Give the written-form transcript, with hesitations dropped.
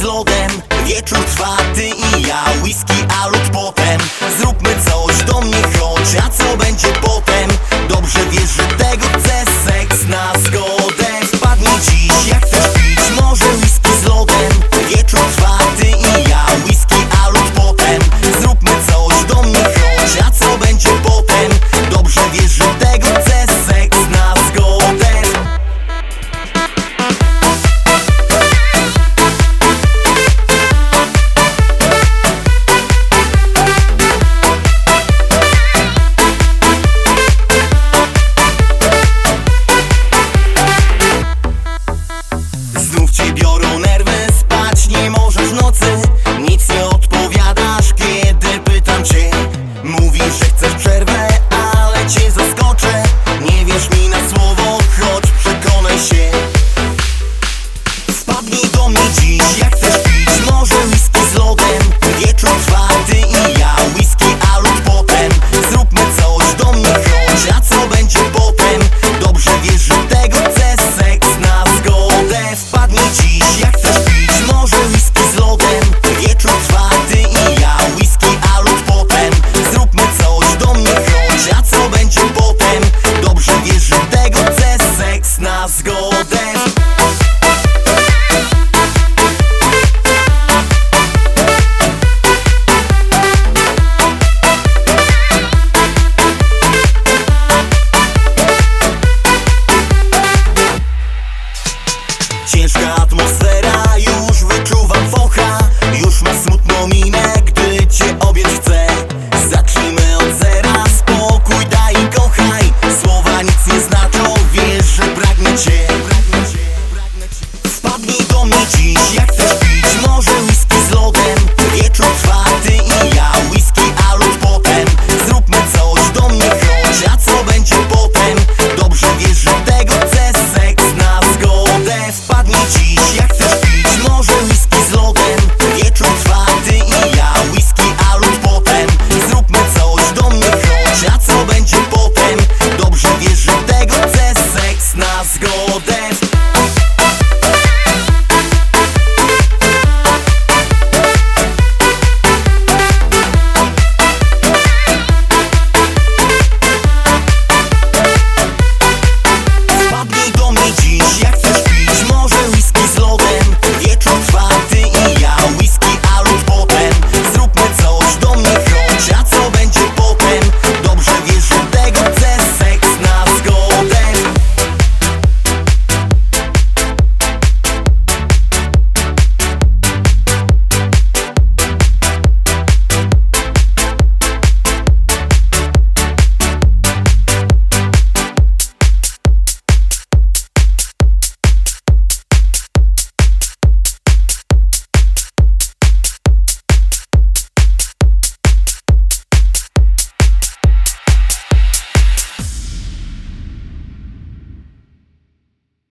lodem. Wieczór trwa, ty i ja, whisky, a lód potem. Zróbmy coś, do mnie chodź, a co będzie potem? Dobrze wiesz, że tego chcę, seks na zgodę. Wpadnij dziś, jak chcesz pić, może whisky z lodem. Wieczór trwa, ty i ja, whisky, a lód potem. Zróbmy coś, do mnie chodź, a co będzie potem? Dobrze wiesz, że tego chcę, seks na zgodę. Znów cię biorą nerwy, spać nie możesz w nocy. Nic nie odpowiadasz, kiedy pytam cię. Mówisz, że chcesz przerwę, ale cię zaskoczę. Nie wierz mi na słowo, chodź przekonaj się. Wpadnij do mnie dziś, jak chcesz pić, może